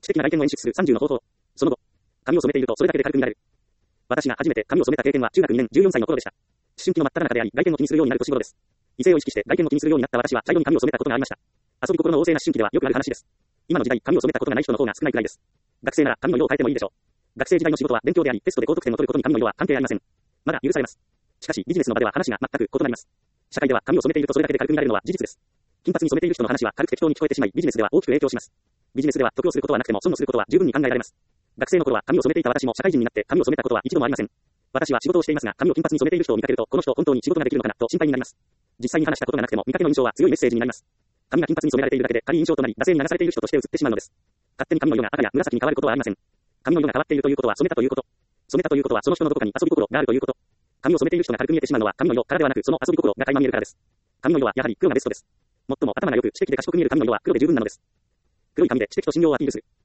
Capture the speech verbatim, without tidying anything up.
知的な外見を演出するさんじゅうの方法。その後、髪を染めているとそれだけで軽く見られる。私が初めて髪を染めた経験は中学にねんじゅうよんさいの頃でした。思春期の真っ只中であり、外見を気にするようになる年頃です。異性を意識して外見を気にするようになった私は茶色に髪を染めたことがありました。遊び心の旺盛な思春期ではよくある話です。今の時代、髪を染めたことがない人の方が少ないくらいです。学生なら髪の色を変えてもいいでしょう。学生時代の仕事は勉強であり、テストで高得点を取ることに髪の色は関係ありません。まだ許されます。しかし、ビジネスの場では話が全く異なります。社会では髪を染めているとそれだけで軽く見られるのは事実です。金髪に染めている人の話は軽く適当に聞こえてしまい、ビジネスでは大きく影響します。ビジネスでは得をすることはなくても損をすることは十分に考えられます。学生の頃は髪を染めていた私も社会人になって髪を染めたことは一度もありません。私は仕事をしていますが、髪を金髪に染めている人を見かけると、この人本当に仕事ができるのかなと心配になります。実際に話したことがなくても、見かけの印象は強いメッセージになります。髪が金髪に染められているだけで軽い印象となり、惰性に流されている人として映ってしまうのです。勝手に髪の色が赤や紫に変わることはありません。髪の色が変わっているということは染めたということ。染めたということはその人のどこかに遊び心があるということ。髪を染めている人が軽く見えてしまうのは髪の色からではなく、その遊び心が垣間見えるからです。髪の色はやはり黒がベストです。最も頭が良く知的で賢く見える髪の色は黒で十分なのです。黒い髪で知的と信用をアピールする。